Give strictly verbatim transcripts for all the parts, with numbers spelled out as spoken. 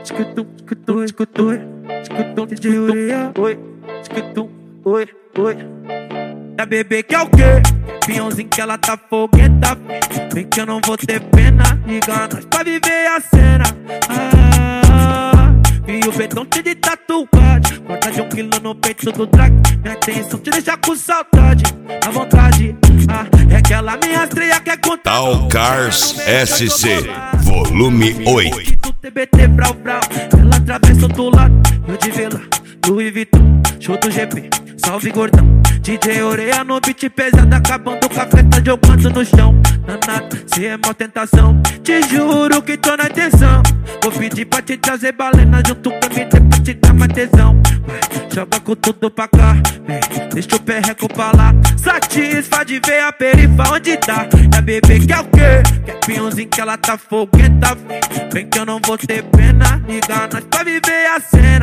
Escutum, escutum, escutum, escutum, de ureia. Oi, escutum, oi, oi. Da bebê que é o quê? Pinhãozinho que ela tá fogueta. Vem que eu não vou ter pena. Liga nós pra viver a cena. Ah, e o betão cheio de tatuagem. Corta de um quilo no peito do drag. Minha intenção te deixar com saudade. À vontade. Ah, é aquela minha estreia que é contar. Tal Cars S C Volume oito. T B T brau brau. Ela atravessa do lado. Eu de vela, Louis Vuitton. Show do G P, salve gordão. D J Oreia no beat pesado, acabando com a festa, jogando no chão. Danado, cê é mó tentação. Te juro que tô na intenção. Vou pedir pra te trazer balena junto com a M D pra te dar mais tesão. Joga com tudo pra cá, vem, deixa o perreco pra lá. Satisfa de ver a perifa onde tá. E a bebê que é o quê? Que é pinhãozinho que ela tá fogueta. Vem que eu não vou ter pena. Liga nós pra viver a cena.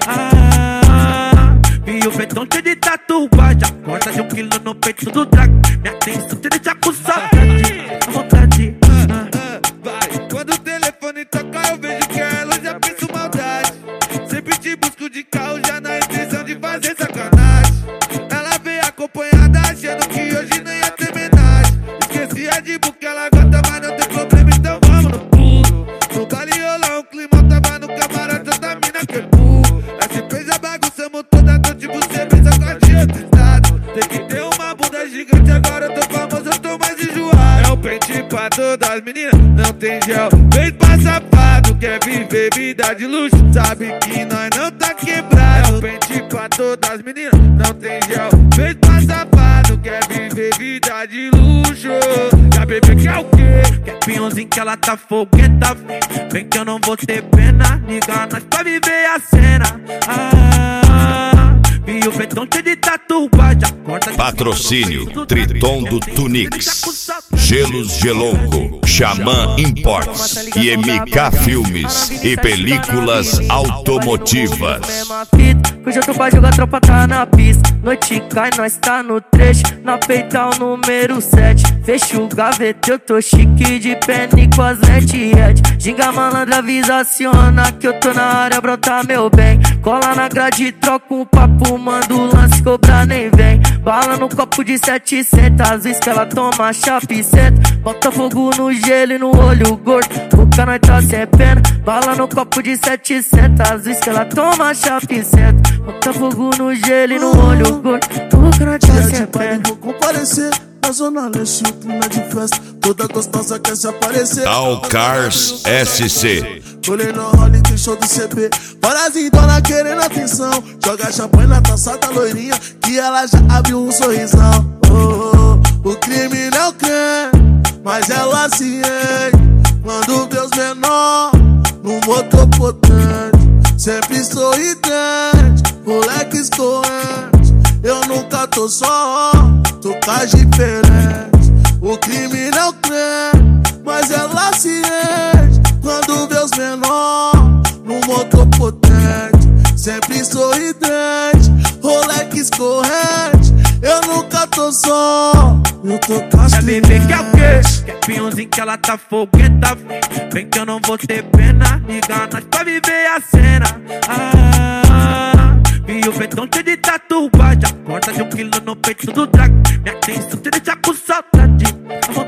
Ah, e o betão cheio de tatuagem. Corta de um quilo no peito do drag. Minha atenção te deixa com saudade. À vontade. Vai, quando o telefone toca eu vejo que ela já penso maldade. Sempre te busco de carro já na intenção de fazer sacanagem. Ela veio acompanhada achando que hoje nem ia ter homenagem. Esquecia de porque ela gosta, mas não tem problema, então vamos no pulo. No baile rolou um clima, tava no camarote, essa mina que é burro. S P já bagunçamos toda noite, você pensa com a gente estado. Tem que ter uma bunda gigante, agora eu tô famoso, eu tô mais enjoado. É o pente pra todas as meninas, não tem gel. Vem pra safado, quer viver vida de luxo, sabe que nós não tá quebrado. É o pente pra todas as meninas, não tem gel. Vem pra safado, quer viver vida de luxo. E a bebê que é o quê? Que é pinhãozinho que ela tá fogueta. Vem que eu não vou ter pena. Liga nós pra viver a cena. Ah, e o betão cheio de tatuagem. Patrocínio Triton do Tunix, Gelos Gelonco, Xamã Imports e M K Filmes e Películas Automotivas. Hoje eu tô pra jogar, tropa tá na pista. Noite cai, nós tá no trecho. Na peital número sete. Fecha o gaveta, eu tô chique de penny com as net red. Ginga malandra, avisa, aciona que eu tô na área, brota meu bem. Cola na grade, troca um papo, manda o lance, cobra nem vem. Bala no copo de setecentos, às vezes que ela toma chapiceta. Bota fogo no gelo e no olho gordo, o cano tá sem pena. Bala no copo de setecentos, às vezes que ela toma chapiceta. Bota fogo no gelo e no olho gordo, o cano tá sem pena. Vou comparecer na zona leste, o clima de festa. Toda gostosa quer se aparecer. Tal Cars S C. Colei no role, tem show do C B. Parazitona querendo atenção. Joga champanhe na taça da loirinha, que ela já abriu um sorrisão. Oh, oh, o crime não crê, mas ela se enche quando vê os menor no motor potente. Sempre sorridente, moleque escorrente. Eu nunca tô só, tô com as diferentes. O crime não crê, mas ela se enche quando vê os menor no motor potente. Sempre sorridente, roleque escorrente. Eu nunca tô só, eu tô com as clientes. A bebê que é o quê? Que é pinhãozinho que ela tá fogueta. Vem que eu não vou ter pena. Liga nós pra viver a cena. Ah, e o betão cheio de tatuagem. Corta de um quilo no peito do drag. Minha atenção te deixa com saudade.